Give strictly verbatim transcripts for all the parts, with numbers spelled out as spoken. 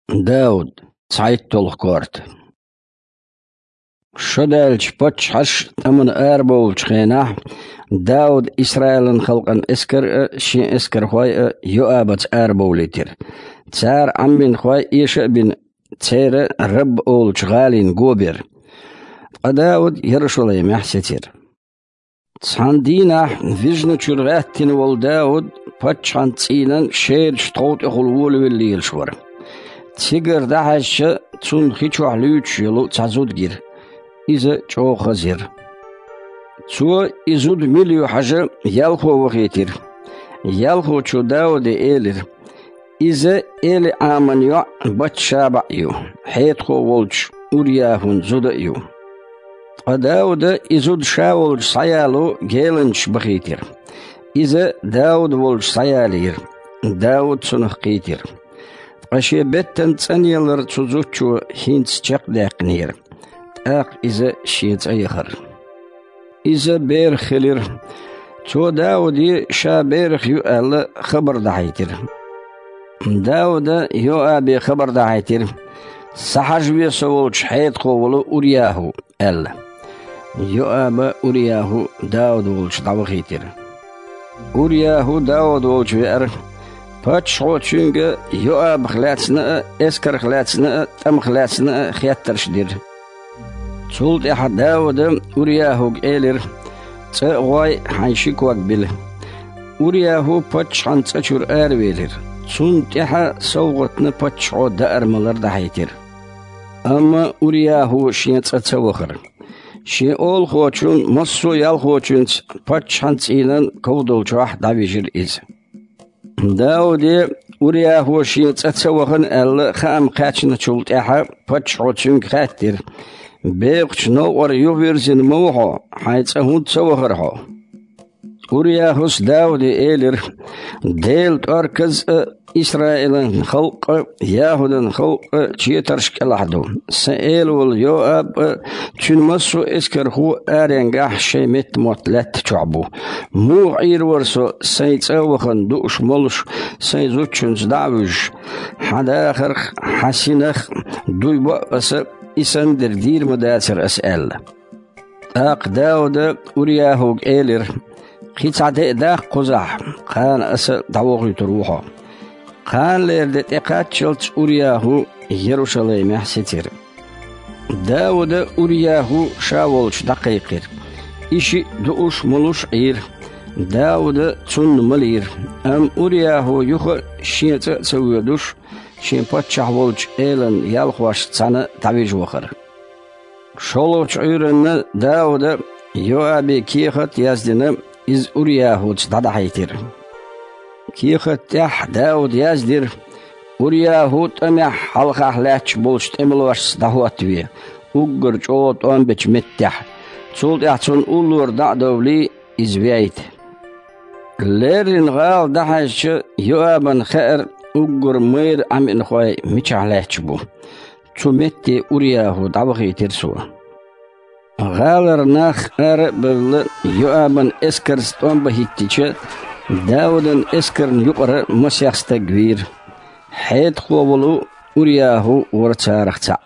داود цайттолх корт. شدالش بتش حش تمن أربعة خينا داود إسرائيل خلقن إسكر شي إسكر خوي يؤابت أربعة لتر تار عم بن خوي إيش بن تير رب أول شغالين جوبر داود يرشليم يحستير تصندينا فيجن شرغاتين وال داود بتش عن تسينن شير شطوط يخلول والليل شور تيجر دهش تون خيشو علوش يلو تعزود جير إذا جو خزير تو إزود مليو حاجة يالخو وغيتير يالخو شو داود إيلر إذا إيلي آمن يو بتشابع يو حيتخو ولش أورياهن زود يو داود إزود شاولج سيالو جيلنش بغيتير إذا داود ولش سيالير داود سنخ قيتير أشي بيتن تسانيالر تزوجو هينس جاق داقنير أق إذا شيت أيخر إذا بير خلير تو داودي شا بيرخ يؤال خبر دعيتر داود يؤابي خبر دعيتر سحج بيسولش حيت قولو أورياهو ألا يؤاب أورياهو داود ولش دعوخيتر أورياهو داود ولش بير باتشو تشونغ يؤاب خلاتسنا اسكر خلاتسنا تم خلاتسنا خياتر شدير سولت أحد داود أورياهو إيلر تأغوي حيشيك وقبله أورياهو باتش عن تأشور آرويلر سولت أحد سوغتنا باتشو دائر ملر دحيتر أما أورياهو شين تأتوخر شين أول خوچون مصو يال خوچون باتش عن تأيلن كودول جواح داويجر إز داودي أورياهو شين تأتوخن أل خام خاتشنا سولت أحد باتشو تشون خاتر بيقش نور يوفيرزن موحو حيث هون تسوخرحو أورياهوس داود إيلر ديل تركز إسرائيل خلق يهودن خلق تشيترشك لحدو سئيل واليواب تنمسو إسكرهو آرينغاح شيمت موتلت تشعبو مو عير ورسو سيتسوخن دوش ملش سيزوتشنز دعوج حداخر حسينخ دوي بقس إسندر دير مداسر أسأل أق داود أورياهو إيلر خيت عداء داق قزح قان أسأل دعوغي تروحه قان ليردت إقات شلت أورياهو يروشليم يحسيتر داود أورياهو شاولش دقيقير إشي دوش ملوش عير داود تون ملير أم أورياهو يخو شيت سويدوش شين باتشح ولج إيلن يالخواش تسانا تعويج وخر شولوش عيرن داود يوابي كيخت يازدن إز أورياهو تدادا حيتر كيخت تح داود يازدر أورياهو تمح حلقة حلاتش بولش تملوش دهواتوية أقر جوت أم بيش متح تولت يحسن أولور دا دولي إز بيت ليرن غال دحش يوابن خير أقر مير عم إنخواي ميش عليك بو تمتي أورياهو دعوغي ترسوا غالر ناخ أربل يؤمن إسكر ستون بهيتيش داودن إسكر يقر مسيخ تقوير حيث خوولو أورياهو ورتارخ تع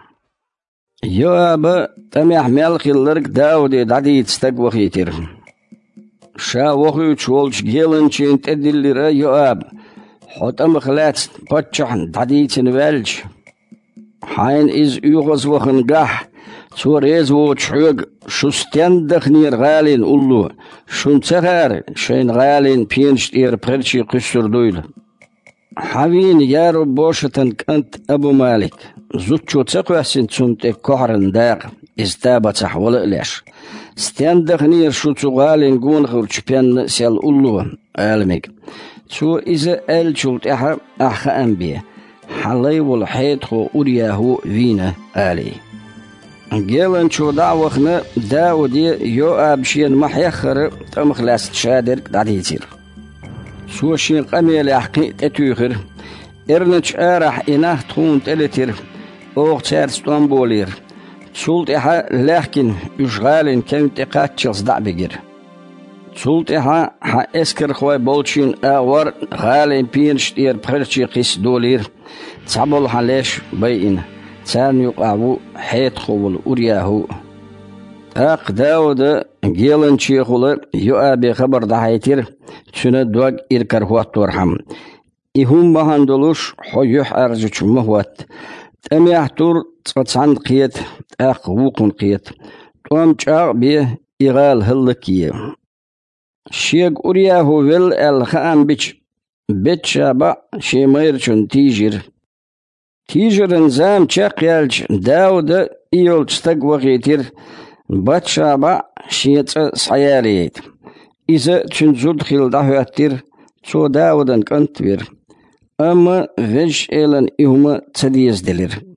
يؤب تميح ملخي اللرق داودي دعدي تستقوغي تر شا وخيو تشولش جيلن چين تدل را يؤب حتم خلات باتشحن دعديتن والج حين إز يغز وخن قح سوريز وچحوغ شستين دخنير غالين أولو شن تغار شين غالين بينش إير برشي قشر دويل حوين يارو بوشتن كنت أبو مالك زوتشو تقوى سنتسونت كوهرن داغ إزدابة تحول إليش ستين دخنير شوتو غالين قون غرش بين سيال أولو عالميك سو إذا ألشلت إحا أحا أنبيه حالي والحيط خو أورياهو فينا آلي جيلن شو دعوخنا داودي يؤاب شين محيخر تمخلاس شادر دعديتير سو شين قميل يحقي تتوخر إرنش آرح إناه تخون تلتير أوغ تارس تنبولير سولت إحا لكن يشغالين كنت إقاتشلس دعبقير سولت إحا ها إسكر خواي بولشين آور غالين بينش دير برشي قيس دولير تعبل حليش بين تان يقعو حيت خول أرياهو أق داود جيلن شيخول يؤابي خبر دحيتير تسنة دوغ إركر هوات تورحم إهم بهاندلوش حيوح أرجوش مهوات تأميح تور تفتسان قيت أق وقن قيت توام جاق بيه إغال هلكيه شيخ أرياهو ويل الخان بيش بيتشابا شيميرشن تيجر تيجر نزام تشاق يالج داود إيول تستق وغيتير باتشابا شيت صياريت إذا تنزود خيل دهواتير تو داودن كنت بير أما فيج إيلن إهما تديز دلير